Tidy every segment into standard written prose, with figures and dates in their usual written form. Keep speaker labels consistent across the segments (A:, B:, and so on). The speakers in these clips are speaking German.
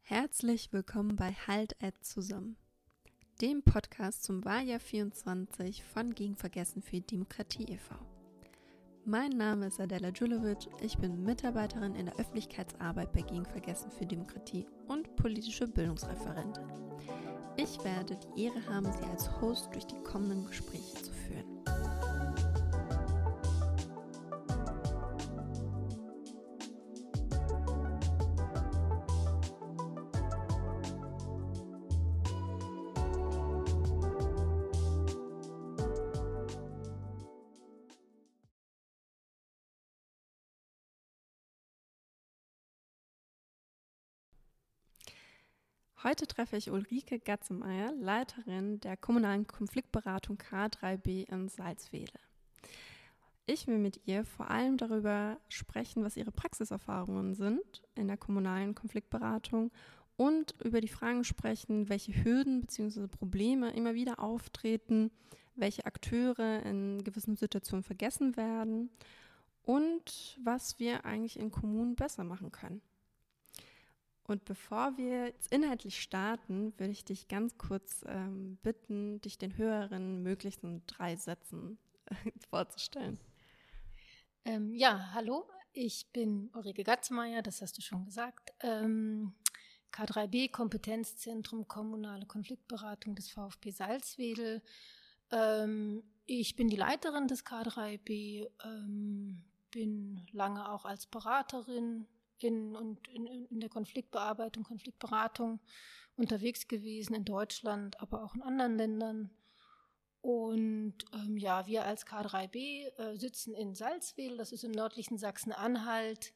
A: Herzlich willkommen bei Halt zusammen, dem Podcast zum Wahljahr 24 von Gegen Vergessen für Demokratie e.V. Mein Name ist Adela Djulovic, ich bin Mitarbeiterin in der Öffentlichkeitsarbeit bei Gegen Vergessen für Demokratie und politische Bildungsreferentin. Ich werde die Ehre haben, Sie als Host durch die kommenden Gespräche zu führen. Heute treffe ich Ulrike Gatzemeyer, Leiterin der kommunalen Konfliktberatung K3B in Salzwedel. Ich will mit ihr vor allem darüber sprechen, was ihre Praxiserfahrungen sind in der kommunalen Konfliktberatung und über die Fragen sprechen, welche Hürden bzw. Probleme immer wieder auftreten, welche Akteure in gewissen Situationen vergessen werden und was wir eigentlich in Kommunen besser machen können. Und bevor wir jetzt inhaltlich starten, würde ich dich ganz kurz bitten, dich den Hörerinnen möglichst in 3 Sätzen vorzustellen.
B: Hallo, ich bin Ulrike Gatzemeyer, das hast du schon gesagt. K3B, Kompetenzzentrum Kommunale Konfliktberatung des VfB Salzwedel. Ich bin die Leiterin des K3B, bin lange auch als Beraterin in der Konfliktbearbeitung, Konfliktberatung unterwegs gewesen, in Deutschland, aber auch in anderen Ländern. Und wir als K3B sitzen in Salzwedel, das ist im nördlichen Sachsen-Anhalt,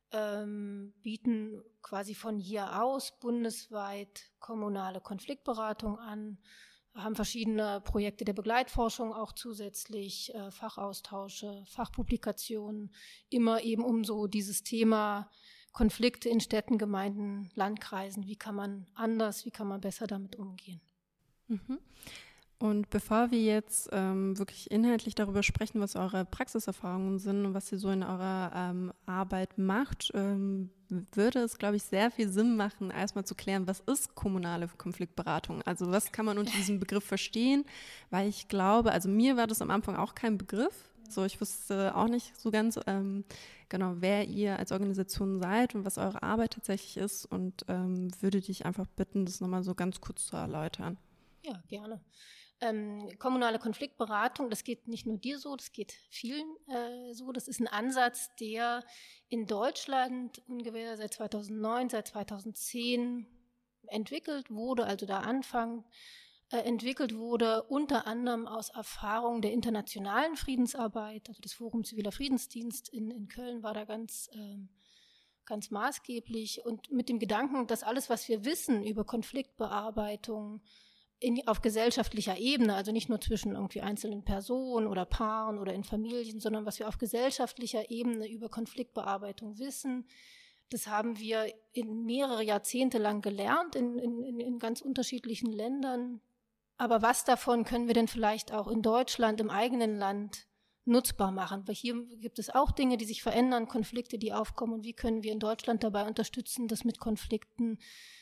B: bieten quasi von hier aus bundesweit kommunale Konfliktberatung an, haben verschiedene Projekte der Begleitforschung auch zusätzlich, Fachaustausche, Fachpublikationen, immer eben um so dieses Thema Konflikte in Städten, Gemeinden, Landkreisen, wie kann man besser damit umgehen.
A: Mhm. Und bevor wir jetzt wirklich inhaltlich darüber sprechen, was eure Praxiserfahrungen sind und was ihr so in eurer Arbeit macht, würde es, glaube ich, sehr viel Sinn machen, erstmal zu klären, was ist kommunale Konfliktberatung? Also was kann man unter diesem Begriff verstehen? Weil ich glaube, also mir war das am Anfang auch kein Begriff. So, ich wusste auch nicht so ganz genau, wer ihr als Organisation seid und was eure Arbeit tatsächlich ist und würde dich einfach bitten, das nochmal so ganz kurz zu erläutern.
B: Ja, gerne. Kommunale Konfliktberatung, das geht nicht nur dir so, das geht vielen so. Das ist ein Ansatz, der in Deutschland ungefähr seit 2009, seit 2010 entwickelt wurde, also der Anfang entwickelt wurde, unter anderem aus Erfahrungen der internationalen Friedensarbeit, also das Forum Ziviler Friedensdienst in Köln war da ganz maßgeblich und mit dem Gedanken, dass alles, was wir wissen über Konfliktbearbeitung, auf gesellschaftlicher Ebene, also nicht nur zwischen irgendwie einzelnen Personen oder Paaren oder in Familien, sondern was wir auf gesellschaftlicher Ebene über Konfliktbearbeitung wissen, das haben wir in mehrere Jahrzehnte lang gelernt, in ganz unterschiedlichen Ländern. Aber was davon können wir denn vielleicht auch in Deutschland, im eigenen Land nutzbar machen? Weil hier gibt es auch Dinge, die sich verändern, Konflikte, die aufkommen. Und wie können wir in Deutschland dabei unterstützen, dass mit Konflikten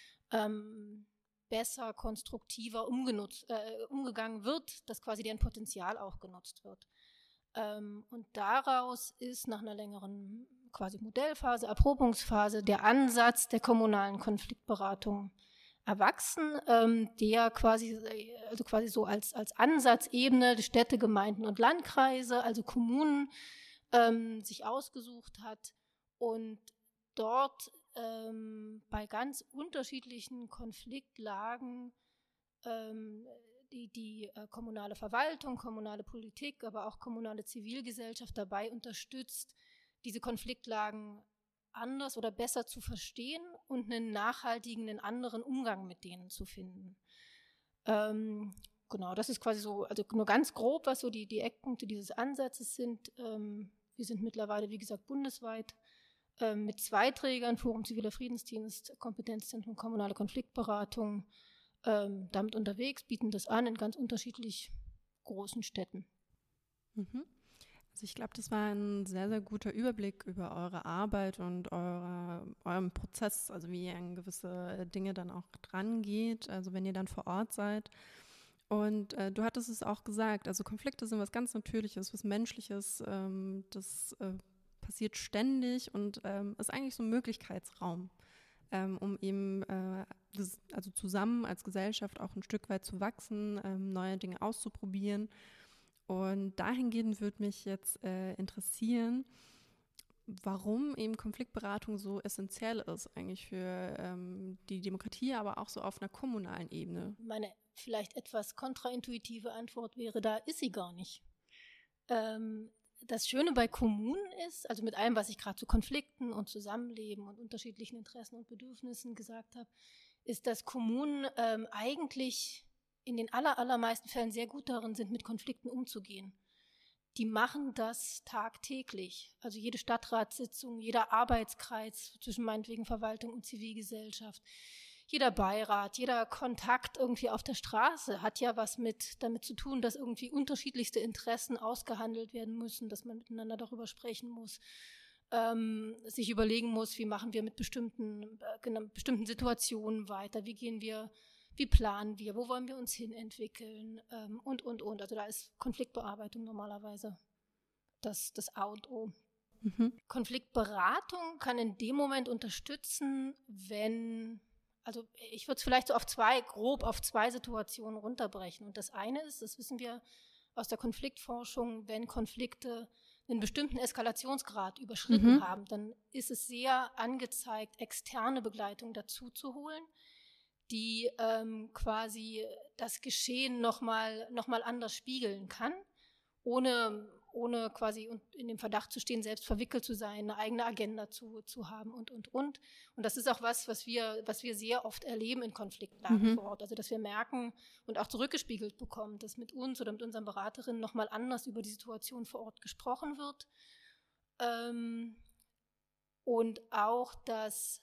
B: besser, konstruktiver umgegangen wird, dass quasi deren Potenzial auch genutzt wird. Und daraus ist nach einer längeren quasi Modellphase, Erprobungsphase der Ansatz der kommunalen Konfliktberatung erwachsen, der quasi so als Ansatzebene die Städte, Gemeinden und Landkreise, also Kommunen, sich ausgesucht hat und dort bei ganz unterschiedlichen Konfliktlagen die kommunale Verwaltung, kommunale Politik, aber auch kommunale Zivilgesellschaft dabei unterstützt, diese Konfliktlagen anders oder besser zu verstehen und einen nachhaltigen, einen anderen Umgang mit denen zu finden. Genau, das ist quasi so, also nur ganz grob, was so die Eckpunkte dieses Ansatzes sind. Wir sind mittlerweile, wie gesagt, bundesweit mit 2 Trägern, Forum Ziviler Friedensdienst, Kompetenzzentrum Kommunale Konfliktberatung, damit unterwegs, bieten das an in ganz unterschiedlich großen Städten.
A: Mhm. Also ich glaube, das war ein sehr, sehr guter Überblick über eure Arbeit und eurem Prozess, also wie ihr an gewisse Dinge dann auch dran geht, also wenn ihr dann vor Ort seid. Und du hattest es auch gesagt, also Konflikte sind was ganz Natürliches, was Menschliches, das passiert ständig und ist eigentlich so ein Möglichkeitsraum, um eben also zusammen als Gesellschaft auch ein Stück weit zu wachsen, neue Dinge auszuprobieren. Und dahingehend würde mich jetzt interessieren, warum eben Konfliktberatung so essentiell ist eigentlich für die Demokratie, aber auch so auf einer kommunalen Ebene.
B: Meine vielleicht etwas kontraintuitive Antwort wäre, da ist sie gar nicht. Das Schöne bei Kommunen ist, also mit allem, was ich gerade zu Konflikten und Zusammenleben und unterschiedlichen Interessen und Bedürfnissen gesagt habe, ist, dass Kommunen eigentlich in den allermeisten Fällen sehr gut darin sind, mit Konflikten umzugehen. Die machen das tagtäglich. Also jede Stadtratssitzung, jeder Arbeitskreis zwischen meinetwegen Verwaltung und Zivilgesellschaft, jeder Beirat, jeder Kontakt irgendwie auf der Straße hat ja was damit zu tun, dass irgendwie unterschiedlichste Interessen ausgehandelt werden müssen, dass man miteinander darüber sprechen muss, sich überlegen muss, wie machen wir mit bestimmten Situationen weiter, wie planen wir, wo wollen wir uns hin entwickeln und. Also da ist Konfliktbearbeitung normalerweise das A und O. Mhm. Konfliktberatung kann in dem Moment unterstützen, also ich würde es vielleicht so grob auf zwei Situationen runterbrechen. Und das eine ist, das wissen wir aus der Konfliktforschung, wenn Konflikte einen bestimmten Eskalationsgrad überschritten haben, dann ist es sehr angezeigt, externe Begleitung dazu zu holen, die quasi das Geschehen noch mal anders spiegeln kann, ohne quasi in dem Verdacht zu stehen, selbst verwickelt zu sein, eine eigene Agenda zu haben und. Und das ist auch was wir sehr oft erleben in Konfliktlagen vor Ort. Also dass wir merken und auch zurückgespiegelt bekommen, dass mit uns oder mit unseren Beraterinnen noch mal anders über die Situation vor Ort gesprochen wird. Und auch, dass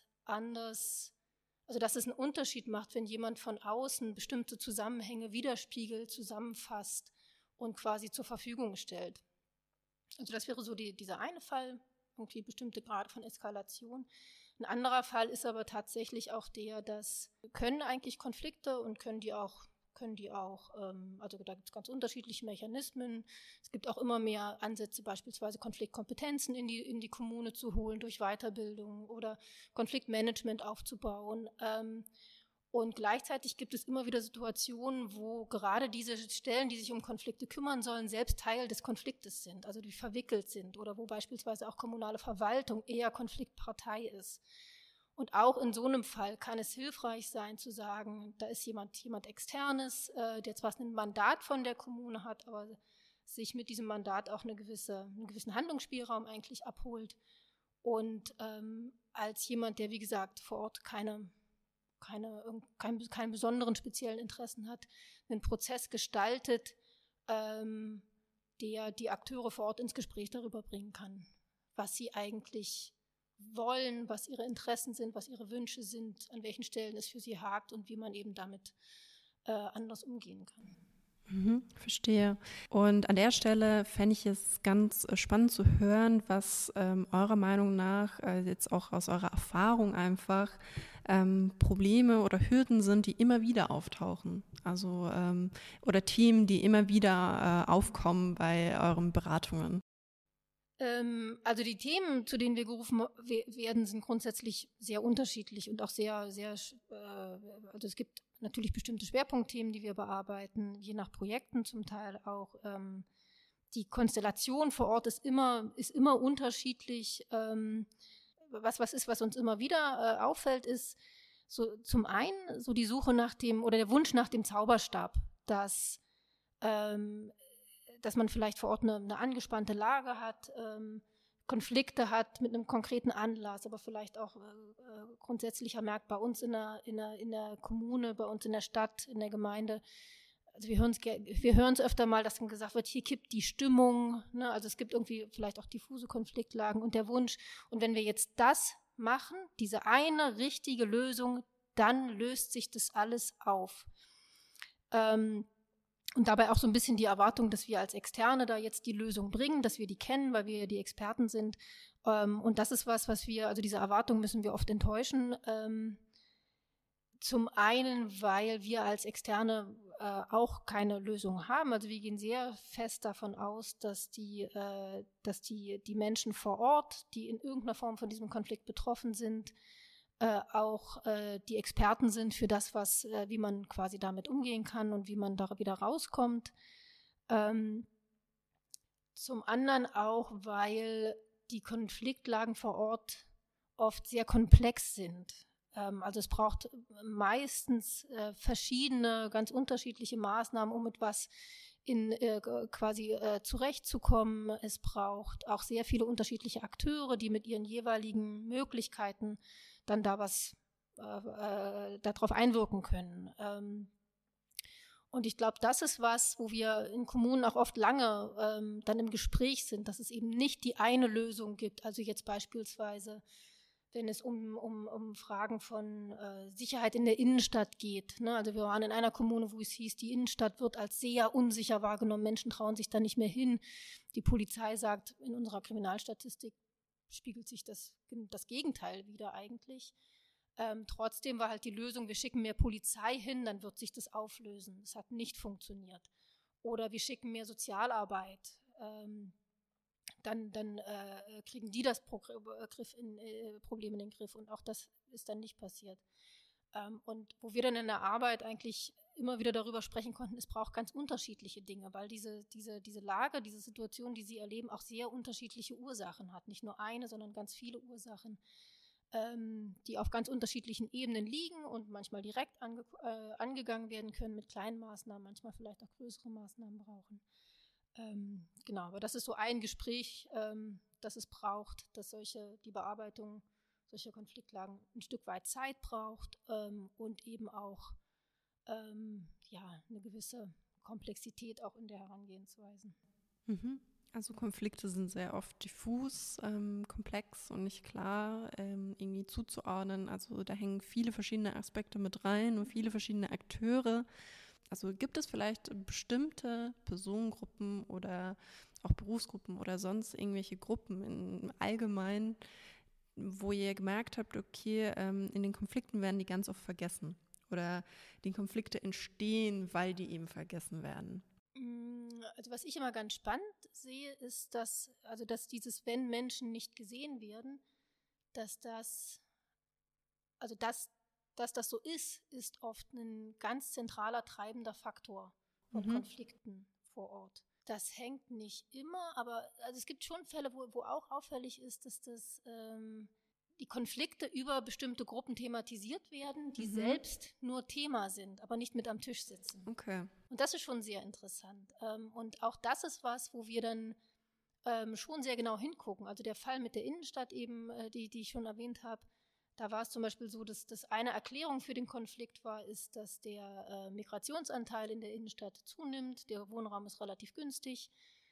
B: es einen Unterschied macht, wenn jemand von außen bestimmte Zusammenhänge widerspiegelt, zusammenfasst und quasi zur Verfügung stellt. Also das wäre so dieser eine Fall, irgendwie bestimmte Grade von Eskalation. Ein anderer Fall ist aber tatsächlich auch dass können eigentlich Konflikte und können die auch, also da gibt es ganz unterschiedliche Mechanismen. Es gibt auch immer mehr Ansätze, beispielsweise Konfliktkompetenzen in die Kommune zu holen durch Weiterbildung oder Konfliktmanagement aufzubauen. Und gleichzeitig gibt es immer wieder Situationen, wo gerade diese Stellen, die sich um Konflikte kümmern sollen, selbst Teil des Konfliktes sind, also die verwickelt sind oder wo beispielsweise auch kommunale Verwaltung eher Konfliktpartei ist. Und auch in so einem Fall kann es hilfreich sein zu sagen, da ist jemand Externes, der zwar ein Mandat von der Kommune hat, aber sich mit diesem Mandat auch einen gewissen Handlungsspielraum eigentlich abholt. Und als jemand, der wie gesagt vor Ort keine besonderen speziellen Interessen hat, einen Prozess gestaltet, der die Akteure vor Ort ins Gespräch darüber bringen kann, was sie eigentlich wollen, was ihre Interessen sind, was ihre Wünsche sind, an welchen Stellen es für sie hakt und wie man eben damit anders umgehen kann.
A: Verstehe. Und an der Stelle fände ich es ganz spannend zu hören, was eurer Meinung nach, jetzt auch aus eurer Erfahrung einfach, Probleme oder Hürden sind, die immer wieder auftauchen. Also oder Themen, die immer wieder aufkommen bei euren Beratungen.
B: Also die Themen, zu denen wir gerufen werden, sind grundsätzlich sehr unterschiedlich und auch sehr, sehr, also es gibt natürlich bestimmte Schwerpunktthemen, die wir bearbeiten, je nach Projekten zum Teil auch. Die Konstellation vor Ort ist immer unterschiedlich. Was uns immer wieder auffällt, ist so zum einen so die Suche oder der Wunsch nach dem Zauberstab, dass man vielleicht vor Ort eine angespannte Lage hat, Konflikte hat mit einem konkreten Anlass, aber vielleicht auch grundsätzlicher merkt bei uns in der Kommune, bei uns in der Stadt, in der Gemeinde. Also wir hören es öfter mal, dass dann gesagt wird, hier kippt die Stimmung, ne? Also es gibt irgendwie vielleicht auch diffuse Konfliktlagen und der Wunsch. Und wenn wir jetzt das machen, diese eine richtige Lösung, dann löst sich das alles auf. Und dabei auch so ein bisschen die Erwartung, dass wir als Externe da jetzt die Lösung bringen, dass wir die kennen, weil wir ja die Experten sind. Und das ist was wir, also diese Erwartung müssen wir oft enttäuschen. Zum einen, weil wir als Externe auch keine Lösung haben. Also wir gehen sehr fest davon aus, dass die Menschen vor Ort, die in irgendeiner Form von diesem Konflikt betroffen sind, auch die Experten sind für das, wie man quasi damit umgehen kann und wie man da wieder rauskommt. Zum anderen auch, weil die Konfliktlagen vor Ort oft sehr komplex sind. Also es braucht meistens verschiedene, ganz unterschiedliche Maßnahmen, um mit was zurechtzukommen. Es braucht auch sehr viele unterschiedliche Akteure, die mit ihren jeweiligen Möglichkeiten dann da darauf einwirken können. Und ich glaube, das ist was, wo wir in Kommunen auch oft lange dann im Gespräch sind, dass es eben nicht die eine Lösung gibt. Also jetzt beispielsweise, wenn es um Fragen von Sicherheit in der Innenstadt geht. Ne? Also wir waren in einer Kommune, wo es hieß, die Innenstadt wird als sehr unsicher wahrgenommen. Menschen trauen sich da nicht mehr hin. Die Polizei sagt, in unserer Kriminalstatistik spiegelt sich das Gegenteil wieder eigentlich. Trotzdem war halt die Lösung, wir schicken mehr Polizei hin, dann wird sich das auflösen. Das hat nicht funktioniert. Oder wir schicken mehr Sozialarbeit. Dann kriegen die das Problem in den Griff. Und auch das ist dann nicht passiert. Und wo wir dann in der Arbeit eigentlich immer wieder darüber sprechen konnten, es braucht ganz unterschiedliche Dinge, weil diese Lage, diese Situation, die sie erleben, auch sehr unterschiedliche Ursachen hat. Nicht nur eine, sondern ganz viele Ursachen, die auf ganz unterschiedlichen Ebenen liegen und manchmal direkt angegangen werden können mit kleinen Maßnahmen, manchmal vielleicht auch größere Maßnahmen brauchen. Genau, aber das ist so ein Gespräch, das es braucht, dass die Bearbeitung solcher Konfliktlagen ein Stück weit Zeit braucht und eben auch eine gewisse Komplexität auch in der Herangehensweise.
A: Mhm. Also Konflikte sind sehr oft diffus, komplex und nicht klar irgendwie zuzuordnen. Also da hängen viele verschiedene Aspekte mit rein und viele verschiedene Akteure. Also gibt es vielleicht bestimmte Personengruppen oder auch Berufsgruppen oder sonst irgendwelche Gruppen im Allgemeinen, wo ihr gemerkt habt, okay, in den Konflikten werden die ganz oft vergessen oder die Konflikte entstehen, weil die eben vergessen werden?
B: Also was ich immer ganz spannend sehe, ist, dass dieses, wenn Menschen nicht gesehen werden, dass das so ist oft ein ganz zentraler treibender Faktor von Konflikten vor Ort. Das hängt nicht immer, aber also es gibt schon Fälle, wo auch auffällig ist, dass die Konflikte über bestimmte Gruppen thematisiert werden, die selbst nur Thema sind, aber nicht mit am Tisch sitzen.
A: Okay.
B: Und das ist schon sehr interessant. Und auch das ist was, wo wir dann schon sehr genau hingucken. Also der Fall mit der Innenstadt eben, die ich schon erwähnt habe, da war es zum Beispiel so, dass das eine Erklärung für den Konflikt ist, dass der Migrationsanteil in der Innenstadt zunimmt. Der Wohnraum ist relativ günstig.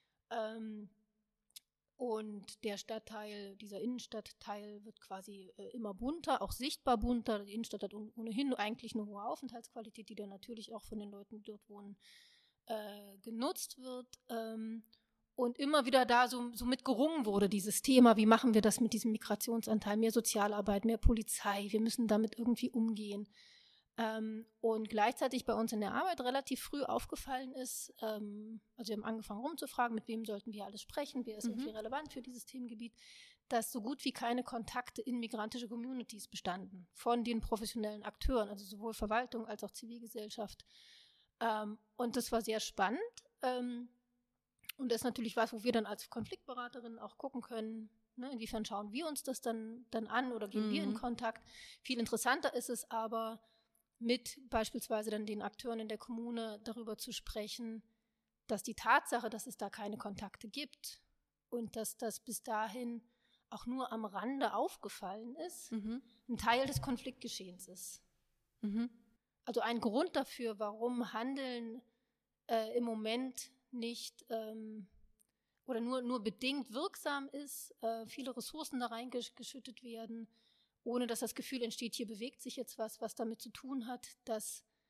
B: Und der Stadtteil, dieser Innenstadtteil wird quasi immer bunter, auch sichtbar bunter. Die Innenstadt hat ohnehin eigentlich eine hohe Aufenthaltsqualität, die dann natürlich auch von den Leuten, die dort wohnen, genutzt wird. Und immer wieder da so mit gerungen wurde, dieses Thema, wie machen wir das mit diesem Migrationsanteil, mehr Sozialarbeit, mehr Polizei, wir müssen damit irgendwie umgehen. Und gleichzeitig bei uns in der Arbeit relativ früh aufgefallen ist, also wir haben angefangen rumzufragen, mit wem sollten wir alles sprechen, wer ist irgendwie relevant für dieses Themengebiet, dass so gut wie keine Kontakte in migrantische Communities bestanden, von den professionellen Akteuren, also sowohl Verwaltung als auch Zivilgesellschaft. Und das war sehr spannend. Und das ist natürlich was, wo wir dann als Konfliktberaterinnen auch gucken können, ne, inwiefern schauen wir uns das dann an oder gehen wir in Kontakt. Viel interessanter ist es aber, mit beispielsweise dann den Akteuren in der Kommune darüber zu sprechen, dass die Tatsache, dass es da keine Kontakte gibt und dass das bis dahin auch nur am Rande aufgefallen ist, ein Teil des Konfliktgeschehens ist. Also ein Grund dafür, warum Handeln im Moment nicht oder nur bedingt wirksam ist, viele Ressourcen da reingeschüttet werden, ohne dass das Gefühl entsteht, hier bewegt sich jetzt was damit zu tun hat, dass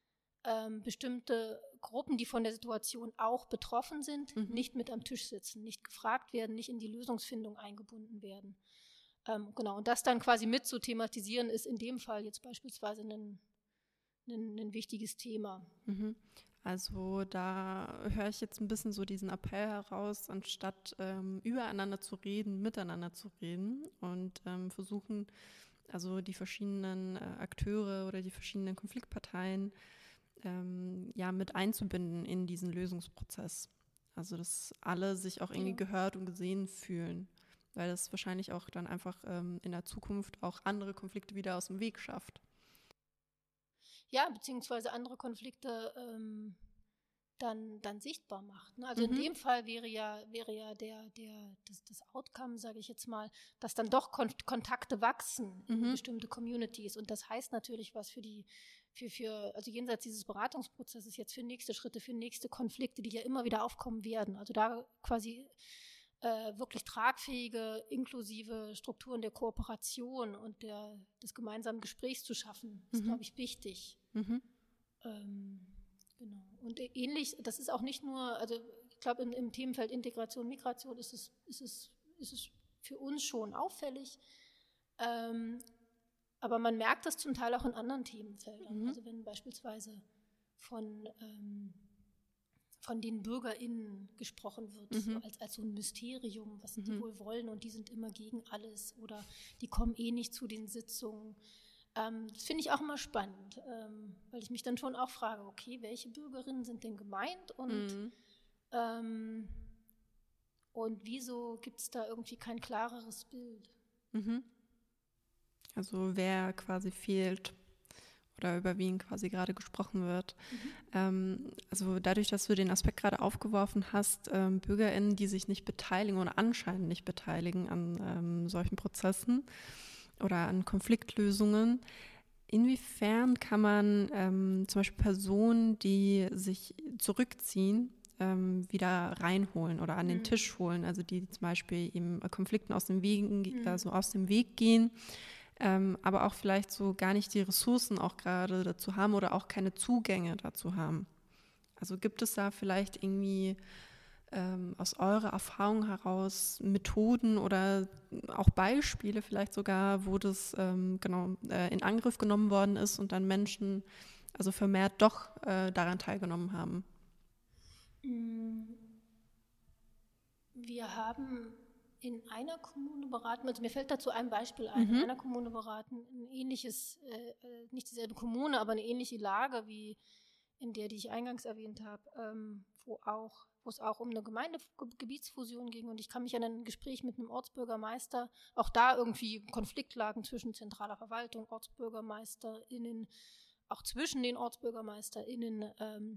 B: bestimmte Gruppen, die von der Situation auch betroffen sind, nicht mit am Tisch sitzen, nicht gefragt werden, nicht in die Lösungsfindung eingebunden werden. Genau, und das dann quasi mit zu thematisieren, ist in dem Fall jetzt beispielsweise ein wichtiges Thema.
A: Also da höre ich jetzt ein bisschen so diesen Appell heraus, anstatt übereinander zu reden, miteinander zu reden und versuchen, also die verschiedenen Akteure oder die verschiedenen Konfliktparteien mit einzubinden in diesen Lösungsprozess. Also dass alle sich auch irgendwie gehört und gesehen fühlen, weil das wahrscheinlich auch dann einfach in der Zukunft auch andere Konflikte wieder aus dem Weg schafft.
B: Ja, beziehungsweise andere Konflikte dann sichtbar macht. Ne? Also in dem Fall wäre ja das Outcome, sage ich jetzt mal, dass dann doch Kontakte wachsen in bestimmte Communities. Und das heißt natürlich was also jenseits dieses Beratungsprozesses jetzt für nächste Schritte, für nächste Konflikte, die ja immer wieder aufkommen werden. Also da quasi wirklich tragfähige, inklusive Strukturen der Kooperation und des gemeinsamen Gesprächs zu schaffen, ist, glaube ich, wichtig. Genau. Und ähnlich, das ist auch nicht nur, also ich glaube, im Themenfeld Integration, Migration ist es für uns schon auffällig, aber man merkt das zum Teil auch in anderen Themenfeldern. Also wenn beispielsweise von den BürgerInnen gesprochen wird, so als so ein Mysterium, was die wohl wollen und die sind immer gegen alles oder die kommen eh nicht zu den Sitzungen. Das finde ich auch immer spannend, weil ich mich dann schon auch frage, okay, welche Bürgerinnen sind denn gemeint und wieso gibt es da irgendwie kein klareres Bild?
A: Also wer quasi fehlt oder über wen quasi gerade gesprochen wird. Also dadurch, dass du den Aspekt gerade aufgeworfen hast, BürgerInnen, die sich nicht beteiligen oder anscheinend nicht beteiligen an solchen Prozessen oder an Konfliktlösungen, inwiefern kann man zum Beispiel Personen, die sich zurückziehen, wieder reinholen oder an den Tisch holen, also die zum Beispiel eben Konflikten aus dem Weg gehen, aber auch vielleicht so gar nicht die Ressourcen auch gerade dazu haben oder auch keine Zugänge dazu haben. Also gibt es da vielleicht irgendwie aus eurer Erfahrung heraus Methoden oder auch Beispiele vielleicht sogar, wo das in Angriff genommen worden ist und dann Menschen also vermehrt doch daran teilgenommen haben?
B: Wir haben in einer Kommune beraten, also mir fällt dazu ein Beispiel ein, in einer Kommune beraten, ein ähnliches, nicht dieselbe Kommune, aber eine ähnliche Lage wie in der, die ich eingangs erwähnt habe, wo es auch um eine Gemeindegebietsfusion ging und ich kann mich an ein Gespräch mit einem Ortsbürgermeister, auch da irgendwie Konfliktlagen zwischen zentraler Verwaltung, OrtsbürgermeisterInnen, auch zwischen den OrtsbürgermeisterInnen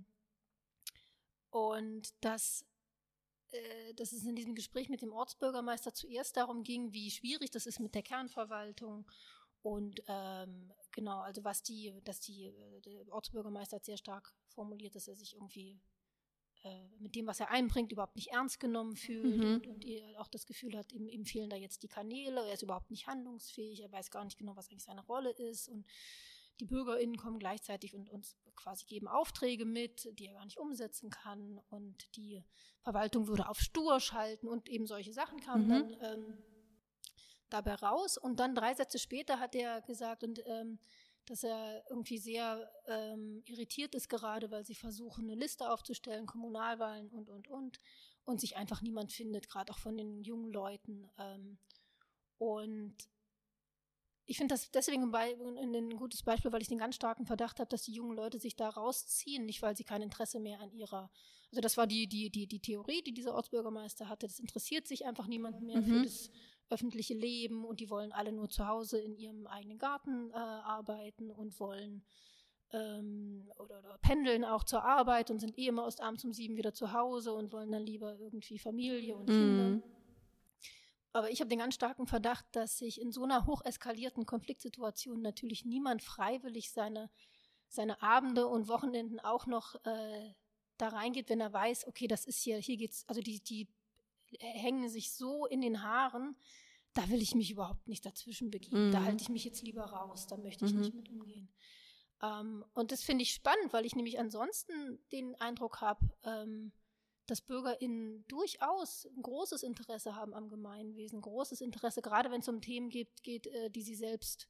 B: und dass es in diesem Gespräch mit dem Ortsbürgermeister zuerst darum ging, wie schwierig das ist mit der Kernverwaltung und also der Ortsbürgermeister hat sehr stark formuliert, dass er sich irgendwie mit dem, was er einbringt, überhaupt nicht ernst genommen fühlt und er auch das Gefühl hat, ihm fehlen da jetzt die Kanäle, er ist überhaupt nicht handlungsfähig, er weiß gar nicht genau, was eigentlich seine Rolle ist und die BürgerInnen kommen gleichzeitig und uns quasi geben Aufträge mit, die er gar nicht umsetzen kann und die Verwaltung würde auf Stur schalten und eben solche Sachen kamen dann dabei raus und dann 3 Sätze später hat er gesagt, dass er irgendwie sehr irritiert ist gerade, weil sie versuchen, eine Liste aufzustellen, Kommunalwahlen und sich einfach niemand findet, gerade auch von den jungen Leuten. Und ich finde das deswegen ein gutes Beispiel, weil ich den ganz starken Verdacht habe, dass die jungen Leute sich da rausziehen, nicht weil sie kein Interesse mehr also das war die Theorie, die dieser Ortsbürgermeister hatte, das interessiert sich einfach niemand mehr für das öffentliche Leben und die wollen alle nur zu Hause in ihrem eigenen Garten arbeiten und wollen oder pendeln auch zur Arbeit und sind immer abends um 7 wieder zu Hause und wollen dann lieber irgendwie Familie und Kinder. Aber ich habe den ganz starken Verdacht, dass sich in so einer hocheskalierten Konfliktsituation natürlich niemand freiwillig seine Abende und Wochenenden auch noch da reingeht, wenn er weiß, okay, das ist hier geht's, also die hängen sich so in den Haaren, da will ich mich überhaupt nicht dazwischen begeben. Da halte ich mich jetzt lieber raus, da möchte ich nicht mit umgehen. Und das finde ich spannend, weil ich nämlich ansonsten den Eindruck habe, dass BürgerInnen durchaus ein großes Interesse haben am Gemeinwesen, großes Interesse, gerade wenn es um Themen geht, die sie selbst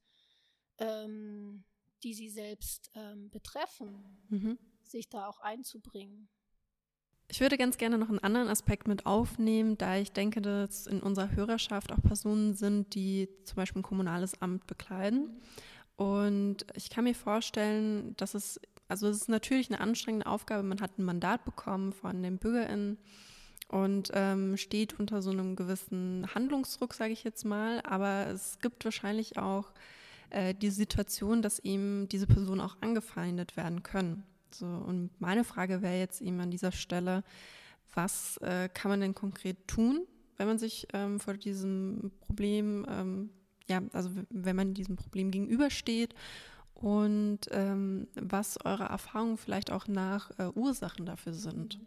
B: betreffen, sich da auch einzubringen.
A: Ich würde ganz gerne noch einen anderen Aspekt mit aufnehmen, da ich denke, dass in unserer Hörerschaft auch Personen sind, die zum Beispiel ein kommunales Amt bekleiden. Und ich kann mir vorstellen, dass es ist natürlich eine anstrengende Aufgabe. Man hat ein Mandat bekommen von den BürgerInnen und steht unter so einem gewissen Handlungsdruck, sage ich jetzt mal. Aber es gibt wahrscheinlich auch die Situation, dass eben diese Personen auch angefeindet werden können. So, und meine Frage wäre jetzt eben an dieser Stelle, was kann man denn konkret tun, wenn man sich vor diesem Problem, wenn man diesem Problem gegenübersteht und was eure Erfahrungen vielleicht auch nach Ursachen dafür sind?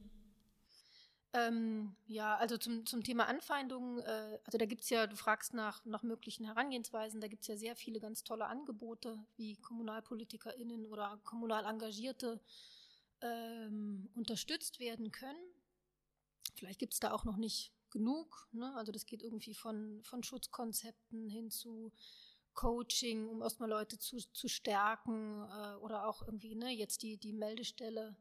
B: Also zum Thema Anfeindungen, also da gibt es ja, du fragst nach möglichen Herangehensweisen, da gibt es ja sehr viele ganz tolle Angebote, wie KommunalpolitikerInnen oder kommunal Engagierte unterstützt werden können. Vielleicht gibt es da auch noch nicht genug, ne? Also das geht irgendwie von Schutzkonzepten hin zu Coaching, um erstmal Leute zu stärken oder auch irgendwie, ne, jetzt die Meldestelle,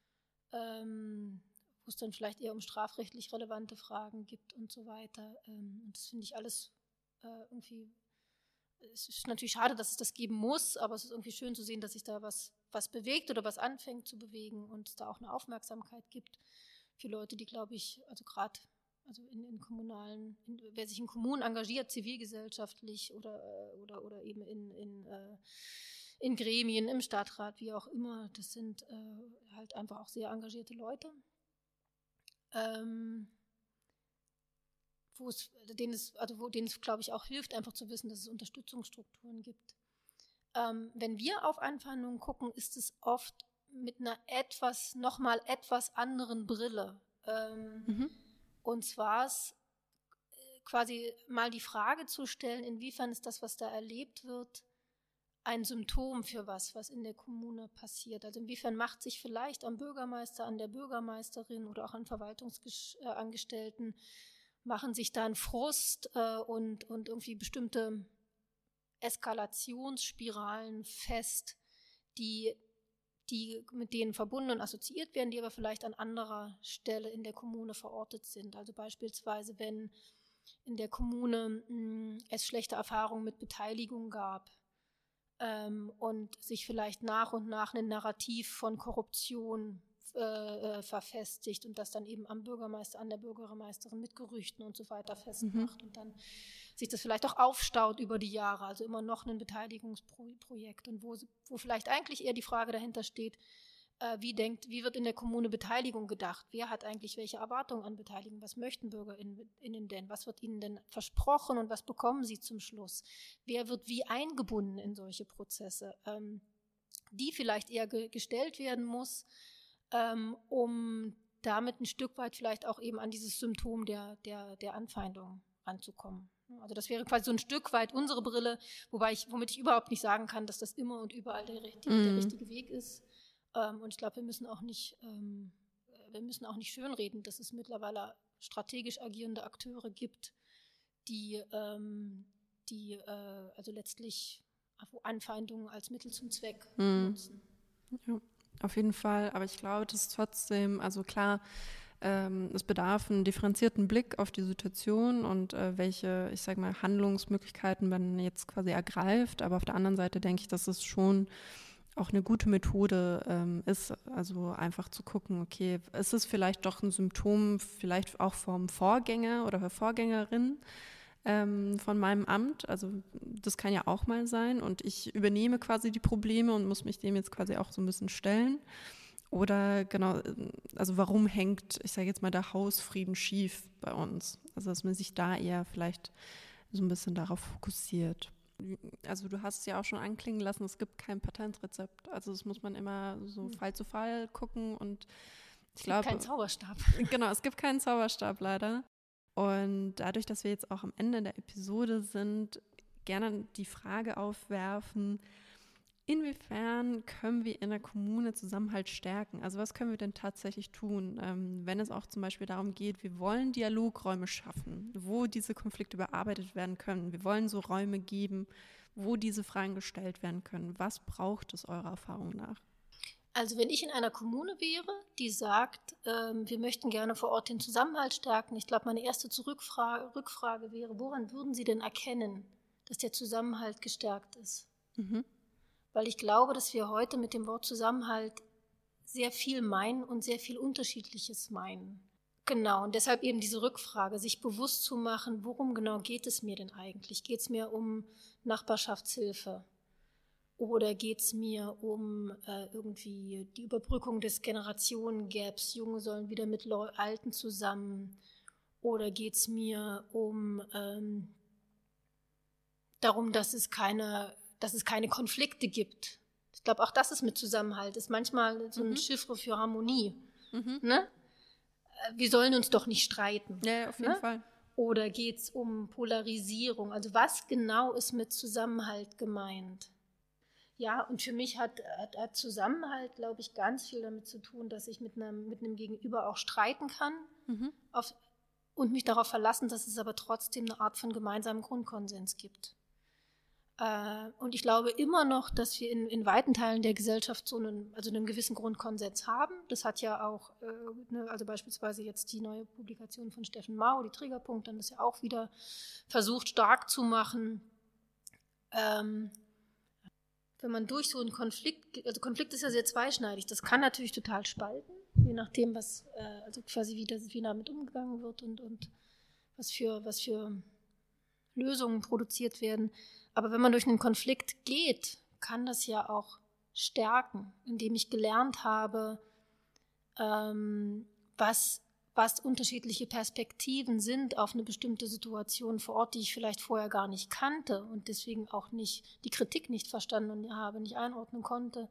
B: wo es dann vielleicht eher um strafrechtlich relevante Fragen gibt und so weiter. Und das finde ich alles irgendwie, es ist natürlich schade, dass es das geben muss, aber es ist irgendwie schön zu sehen, dass sich da was bewegt oder was anfängt zu bewegen und es da auch eine Aufmerksamkeit gibt für Leute, die, glaube ich, also gerade in kommunalen, wer sich in Kommunen engagiert, zivilgesellschaftlich oder eben in Gremien, im Stadtrat, wie auch immer, das sind halt einfach auch sehr engagierte Leute. Denen es, glaube ich, auch hilft, einfach zu wissen, dass es Unterstützungsstrukturen gibt. Wenn wir auf Anfeindungen gucken, ist es oft mit einer nochmal etwas anderen Brille. Und zwar ist quasi mal die Frage zu stellen, inwiefern ist das, was da erlebt wird, ein Symptom für was in der Kommune passiert. Also inwiefern macht sich vielleicht am Bürgermeister, an der Bürgermeisterin oder auch an Verwaltungsangestellten, machen sich da ein Frust und irgendwie bestimmte Eskalationsspiralen fest, die mit denen verbunden und assoziiert werden, die aber vielleicht an anderer Stelle in der Kommune verortet sind. Also beispielsweise, wenn in der Kommune es schlechte Erfahrungen mit Beteiligung gab, und sich vielleicht nach und nach ein Narrativ von Korruption verfestigt und das dann eben am Bürgermeister, an der Bürgermeisterin mit Gerüchten und so weiter festmacht und dann sich das vielleicht auch aufstaut über die Jahre, also immer noch ein Beteiligungsprojekt und wo vielleicht eigentlich eher die Frage dahinter steht, wie wird in der Kommune Beteiligung gedacht? Wer hat eigentlich welche Erwartungen an Beteiligung? Was möchten BürgerInnen denn? Was wird ihnen denn versprochen und was bekommen sie zum Schluss? Wer wird wie eingebunden in solche Prozesse, die vielleicht eher gestellt werden muss, um damit ein Stück weit vielleicht auch eben an dieses Symptom der Anfeindung ranzukommen. Also das wäre quasi so ein Stück weit unsere Brille, womit ich überhaupt nicht sagen kann, dass das immer und überall der richtige Weg ist. Und ich glaube, wir müssen auch nicht schönreden, dass es mittlerweile strategisch agierende Akteure gibt, die also letztlich Anfeindungen als Mittel zum Zweck nutzen.
A: Ja, auf jeden Fall. Aber ich glaube, dass trotzdem, also klar, es bedarf einen differenzierten Blick auf die Situation und welche, ich sage mal, Handlungsmöglichkeiten man jetzt quasi ergreift. Aber auf der anderen Seite denke ich, dass es schon auch eine gute Methode ist, also einfach zu gucken, okay, ist es vielleicht doch ein Symptom, vielleicht auch vom Vorgänger oder der Vorgängerin von meinem Amt, also das kann ja auch mal sein und ich übernehme quasi die Probleme und muss mich dem jetzt quasi auch so ein bisschen stellen. Oder genau, also warum hängt, ich sage jetzt mal, der Hausfrieden schief bei uns? Also dass man sich da eher vielleicht so ein bisschen darauf fokussiert. Also du hast es ja auch schon anklingen lassen, es gibt kein Patentrezept. Also das muss man immer so Fall zu Fall gucken und ich glaube...
B: Es gibt keinen Zauberstab.
A: Genau, es gibt keinen Zauberstab leider. Und dadurch, dass wir jetzt auch am Ende der Episode sind, gerne die Frage aufwerfen, Inwiefern können wir in der Kommune Zusammenhalt stärken? Also was können wir denn tatsächlich tun, wenn es auch zum Beispiel darum geht, wir wollen Dialogräume schaffen, wo diese Konflikte bearbeitet werden können. Wir wollen so Räume geben, wo diese Fragen gestellt werden können. Was braucht es eurer Erfahrung nach?
B: Also wenn ich in einer Kommune wäre, die sagt, wir möchten gerne vor Ort den Zusammenhalt stärken, ich glaube, meine erste Rückfrage wäre, woran würden Sie denn erkennen, dass der Zusammenhalt gestärkt ist? Mhm. Weil ich glaube, dass wir heute mit dem Wort Zusammenhalt sehr viel meinen und sehr viel Unterschiedliches meinen. Genau, und deshalb eben diese Rückfrage, sich bewusst zu machen, worum genau geht es mir denn eigentlich? Geht es mir um Nachbarschaftshilfe? Oder geht es mir um irgendwie die Überbrückung des Generationengaps? Junge sollen wieder mit Alten zusammen. Oder geht es mir um darum, dass es keine Konflikte gibt. Ich glaube, auch das ist mit Zusammenhalt. Ist manchmal so ein Chiffre für Harmonie. Ne? Wir sollen uns doch nicht streiten.
A: Ja, auf jeden Fall.
B: Oder geht es um Polarisierung? Also was genau ist mit Zusammenhalt gemeint? Ja, und für mich hat Zusammenhalt, glaube ich, ganz viel damit zu tun, dass ich mit einem Gegenüber auch streiten kann und mich darauf verlassen, dass es aber trotzdem eine Art von gemeinsamen Grundkonsens gibt. Und ich glaube immer noch, dass wir in weiten Teilen der Gesellschaft einen gewissen Grundkonsens haben. Das hat ja auch, also beispielsweise jetzt die neue Publikation von Steffen Mau, die Triggerpunkte, dann ist ja auch wieder versucht stark zu machen. Wenn man durch so einen Konflikt ist ja sehr zweischneidig, das kann natürlich total spalten, je nachdem, wie damit umgegangen wird und was für Lösungen produziert werden. Aber wenn man durch einen Konflikt geht, kann das ja auch stärken, indem ich gelernt habe, was unterschiedliche Perspektiven sind auf eine bestimmte Situation vor Ort, die ich vielleicht vorher gar nicht kannte und deswegen auch nicht die Kritik nicht verstanden habe, nicht einordnen konnte.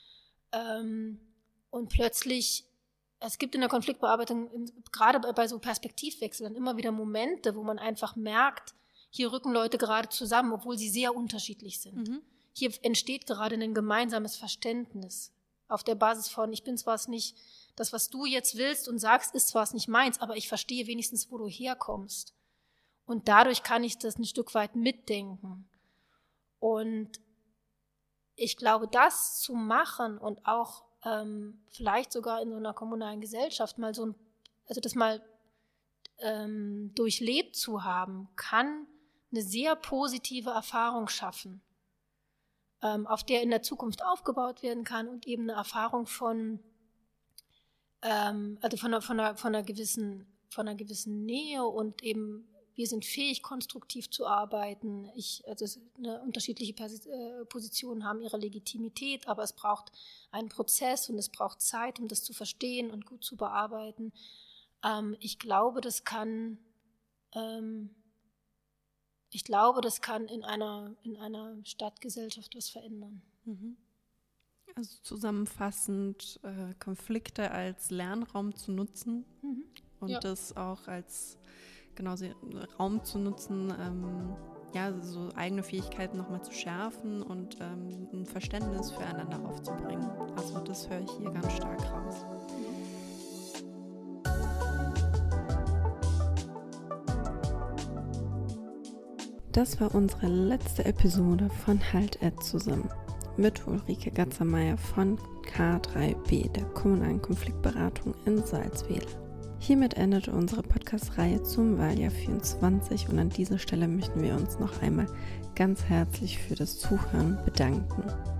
B: Und plötzlich, es gibt in der Konfliktbearbeitung, gerade bei so Perspektivwechseln, immer wieder Momente, wo man einfach merkt, hier rücken Leute gerade zusammen, obwohl sie sehr unterschiedlich sind. Hier entsteht gerade ein gemeinsames Verständnis auf der Basis von, ich bin zwar nicht, das, was du jetzt willst und sagst, ist zwar nicht meins, aber ich verstehe wenigstens, wo du herkommst. Und dadurch kann ich das ein Stück weit mitdenken. Und ich glaube, das zu machen und auch vielleicht sogar in so einer kommunalen Gesellschaft mal das mal durchlebt zu haben, kann eine sehr positive Erfahrung schaffen, auf der in der Zukunft aufgebaut werden kann und eben eine Erfahrung von einer gewissen Nähe und eben wir sind fähig, konstruktiv zu arbeiten. Unterschiedliche Positionen haben ihre Legitimität, aber es braucht einen Prozess und es braucht Zeit, um das zu verstehen und gut zu bearbeiten. Ich glaube, das kann in einer Stadtgesellschaft was verändern.
A: Also zusammenfassend, Konflikte als Lernraum zu nutzen und das auch als Raum zu nutzen, so eigene Fähigkeiten nochmal zu schärfen und ein Verständnis füreinander aufzubringen. Also das höre ich hier ganz stark raus. Das war unsere letzte Episode von Halt zusammen mit Ulrike Gatzer-Meier von K3B, der kommunalen Konfliktberatung in Salzwedel. Hiermit endet unsere Podcast-Reihe zum Wahljahr 24 und an dieser Stelle möchten wir uns noch einmal ganz herzlich für das Zuhören bedanken.